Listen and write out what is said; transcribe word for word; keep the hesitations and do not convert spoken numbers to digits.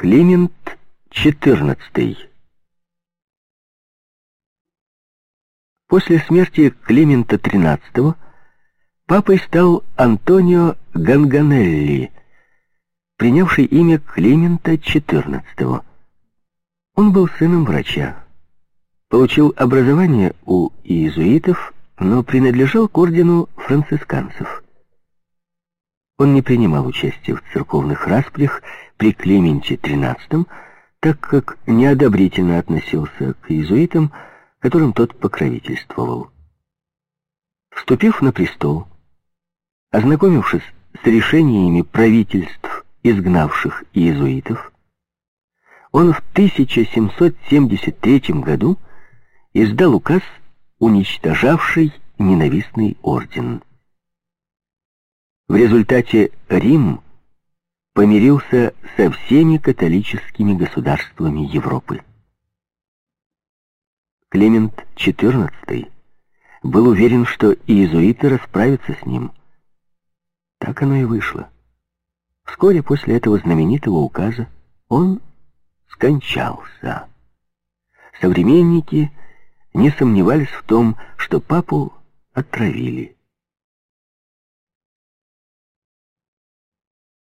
Климент четырнадцатый. После смерти Климента тринадцатого папой стал Антонио Ганганелли, принявший имя Климента четырнадцатого. Он был сыном врача, получил образование у иезуитов, но принадлежал к ордену францисканцев. Он не принимал участия в церковных распрях при Клименте тринадцатом, так как неодобрительно относился к иезуитам, которым тот покровительствовал. Вступив на престол, ознакомившись с решениями правительств, изгнавших иезуитов, он в тысяча семьсот семьдесят третьем году издал указ, уничтожавший ненавистный орден. В результате Рим помирился со всеми католическими государствами Европы. Климент четырнадцатый был уверен, что иезуиты расправятся с ним. Так оно и вышло. Вскоре после этого знаменитого указа он скончался. Современники не сомневались в том, что папу отравили.